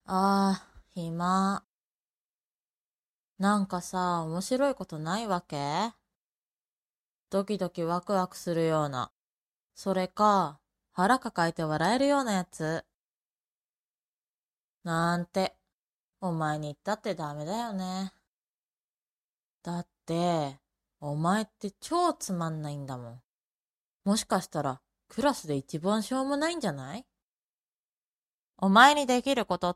ああ、暇。なんかさ、面白いことないわけ？ドキドキワクワクするような。それか、腹抱えて笑えるようなやつ。なんて、お前に言ったってダメだよね。だって、お前って超つまんないんだもん。もしかしたら、クラスで一番しょうもないんじゃない？お前にできることって、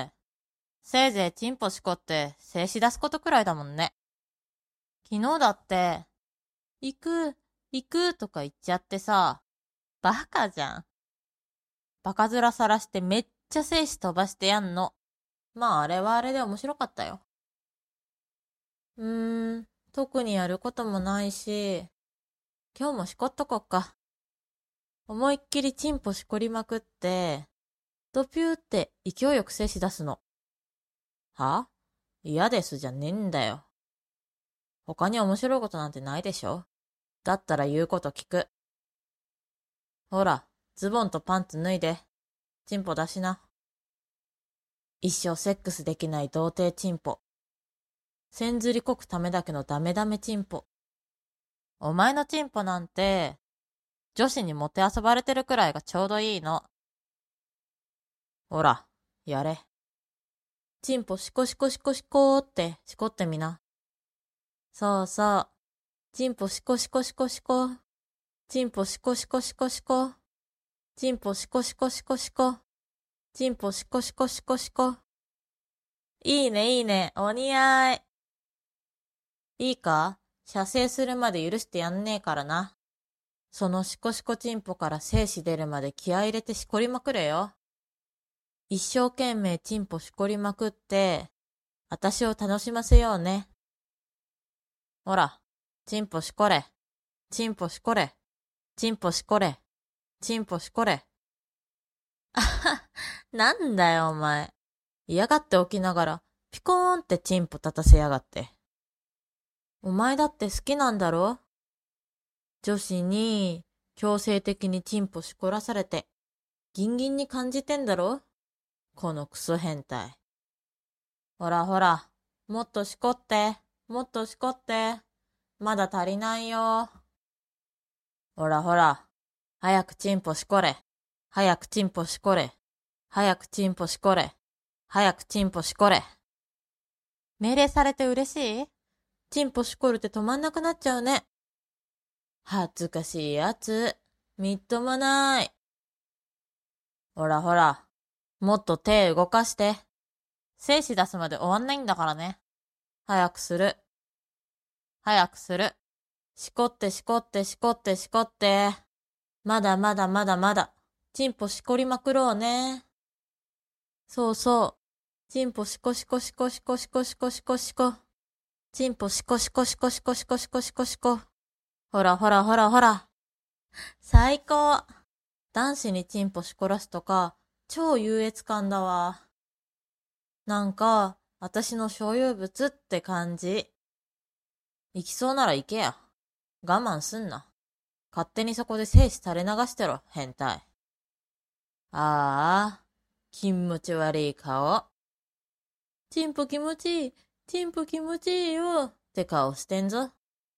せいぜいチンポしこって静止出すことくらいだもんね。昨日だって、行く、行くとか言っちゃってさ、バカじゃん。バカ面さらしてめっちゃ精子飛ばしてやんの。まああれはあれで面白かったよ。特にやることもないし、今日もしこっとこっか。思いっきりチンポしこりまくって、ドピューって勢いよく精子出すの。は？嫌ですじゃねえんだよ。他に面白いことなんてないでしょ？だったら言うこと聞く。ほら、ズボンとパンツ脱いで、チンポ出しな。一生セックスできない童貞チンポ。千釣りこくためだけのダメダメチンポ。お前のチンポなんて、女子にもてあそばれてるくらいがちょうどいいの。ほら、やれ。チンポシコシコシコシコーってしこってみな。そうそう。チンポシコシコシコシコ。チンポシコシコシコシコ。チンポシコシコシコシコ。チンポシコシコシコシコ。いいねいいね、お似合い。いいか？射精するまで許してやんねえからな。そのシコシコチンポから精子出るまで気合い入れてしこりまくれよ。一生懸命チンポしこりまくって、あたしを楽しませようね。ほら、チンポしこれ。チンポしこれ。チンポしこれ。チンポしこれ。あは、なんだよお前。嫌がっておきながら、ピコーンってチンポ立たせやがって。お前だって好きなんだろ？女子に強制的にチンポしこらされて、ギンギンに感じてんだろ？このクソ変態。ほらほら、もっとしこって、もっとしこって。まだ足りないよ。ほらほら、早くチンポしこれ。早くチンポしこれ。早くチンポしこれ。早くチンポしこれ。命令されて嬉しい？チンポしこるって止まんなくなっちゃうね。恥ずかしいやつ。みっともない。ほらほら、もっと手動かして。精子出すまで終わんないんだからね。早くする。早くする。しこってしこってしこってしこって。まだまだまだまだ。チンポしこりまくろうね。そうそう。チンポしこしこしこしこしこしこしこしこ。チンポしこしこしこしこしこしこしこしこ。ほらほらほらほら。最高。男子にチンポしこらすとか、超優越感だわ。なんか、私の所有物って感じ。行きそうなら行けや。我慢すんな。勝手にそこで精子垂れ流してろ、変態。ああ、気持ち悪い顔。チンポ気持ちいい、チンポ気持ちいいよ、って顔してんぞ。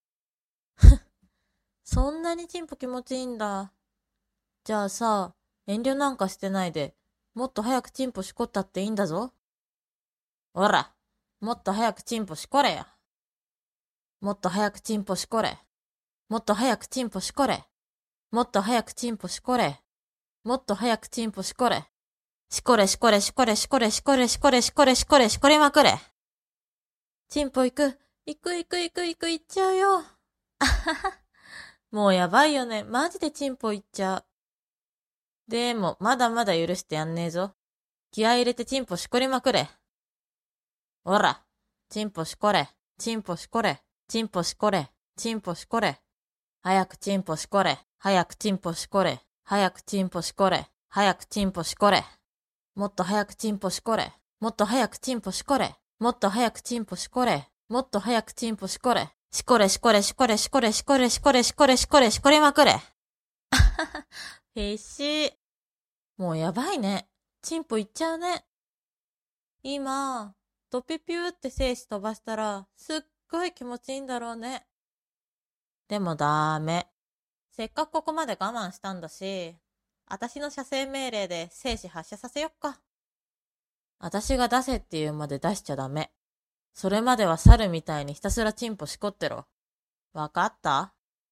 そんなにチンポ気持ちいいんだ。じゃあさ、遠慮なんかしてないで、もっと早くチンポしこったっていいんだぞ。ほら、もっと早くチンポしこれや。もっと早くチンポしこれ。もっと早くチンポしこれ。もっと早くチンポしこれ。もっと早くチンポしこれ。しこれしこれしこれしこれしこれしこれしこれしこれしこれまくれ。チンポ行く。行く行く行く行く行っちゃうよ。あはは。もうやばいよね。マジでチンポ行っちゃう。でも、まだまだ許してやんねえぞ。気合い入れてチンポしこりまくれ。ほら。チンポしこれ。チンポしこれ。チンポしこれ。チンポしこれ。早くチンポしこれ。早くチンポしこれ。早くチンポしこれ。早くチンポしこれ。もっと早くチンポしこれ。もっと早くチンポしこれ。もっと早くチンポしこれ。もっと早くチンポしこれ。しこれしこれしこれしこれしこれしこれしこれしこれしこれまくれ。あはは。必死。もうやばいね。チンポいっちゃうね。 今、ドピピューって精子飛ばしたら、すっごい気持ちいいんだろうね。でもダメ。せっかくここまで我慢したんだし、私の射精命令で精子発射させよっか。私が出せって言うまで出しちゃダメ。それまでは猿みたいにひたすらチンポしこってろ。わかった？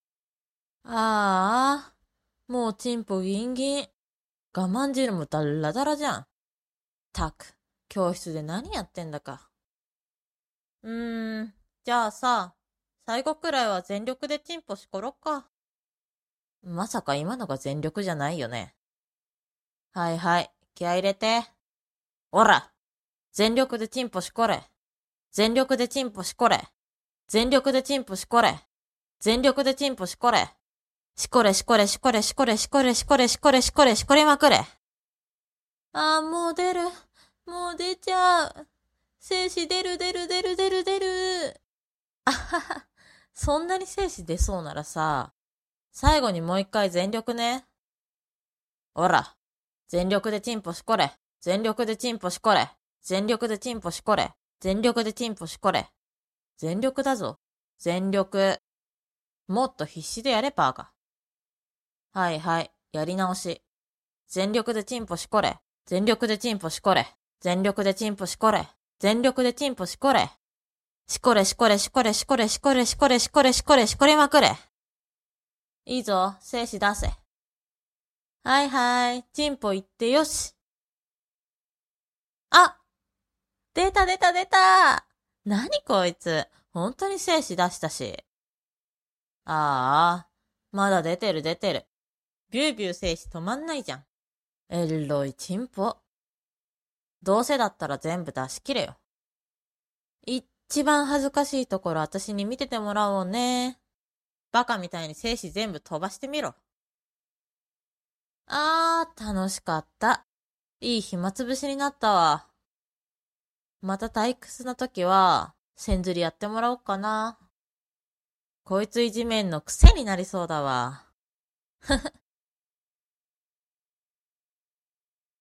ああ、もうチンポギンギン。我慢汁もダラダラじゃん。たく、教室で何やってんだか。じゃあさ、最後くらいは全力でチンポしころっか。まさか今のが全力じゃないよね。はいはい、気合入れて。おら、全力でチンポしこれ。全力でチンポしこれ。全力でチンポしこれ。全力でチンポしこれ。しこれしこれしこれしこれしこれしこれしこれしこれしこれまくれ。あー、もう出る。もう出ちゃう。精子出る出る出る出る出る。あはは。そんなに精子出そうならさ、最後にもう一回全力ね。おら、全力でチンポしこれ。全力でチンポしこれ。全力でチンポしこれ。全力でチンポしこれ。全力だぞ。全力。もっと必死でやれバーカ。はいはい、やり直し。全力でチンポしこれ。全力でチンポしこれ。全力でチンポしこれ。全力でチンポしこれ。しこれしこれしこれしこれしこれしこれしこれしこれしこれまくれ。いいぞ、精子出せ。はいはい、チンポ言ってよし。あ、出た出た出た。なにこいつ、ほんとに精子出したし。ああ、まだ出てる出てる。ビュービュー精子止まんないじゃん。エロいチンポ。どうせだったら全部出し切れよ。一番恥ずかしいところ私に見ててもらおうね。バカみたいに精子全部飛ばしてみろ。楽しかった。いい暇つぶしになったわ。また退屈な時は、千釣りやってもらおうかな。こいついじめんの癖になりそうだわ。